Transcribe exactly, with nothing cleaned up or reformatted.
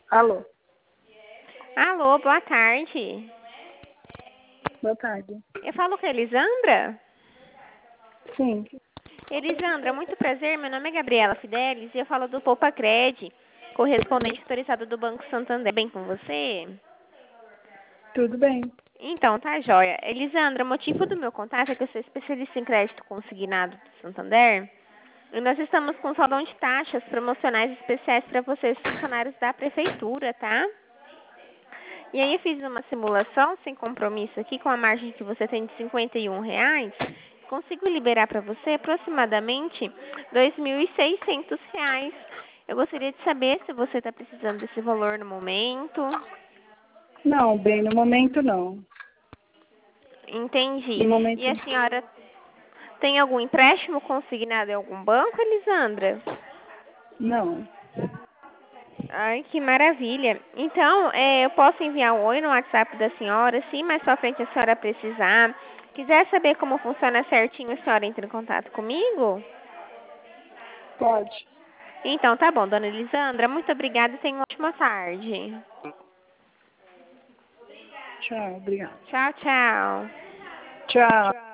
Alô, Alô, boa tarde. boa tarde. Eu falo com a Elisandra? Sim, Elisandra, muito prazer. Meu nome é Gabriela Fidelis e eu falo do Poupa Cred, correspondente autorizado do Banco Santander. Bem com você? tudo bem. Então, tá joia. Elisandra, o motivo do meu contato é que eu sou especialista em crédito consignado do Santander e nós estamos com salão de taxas promocionais especiais para vocês, funcionários da prefeitura, tá? E aí eu fiz uma simulação sem compromisso aqui com a margem que você tem de cinquenta e um reais. Consigo liberar para você aproximadamente dois mil e seiscentos reais. Eu gostaria de saber se você está precisando desse valor no momento. Não, bem, no momento não. Entendi. No momento E a senhora tem algum empréstimo consignado em algum banco, Elisandra? não. Ai, que maravilha. Então, é, eu posso enviar um oi no WhatsApp da senhora, se mais pra frente a senhora precisar. Quiser saber como funciona certinho, a senhora entra em contato comigo? Pode. Então, tá bom, dona Elisandra. Muito obrigada e tenha uma ótima tarde. Tchau, obrigada. Tchau, tchau. Tchau.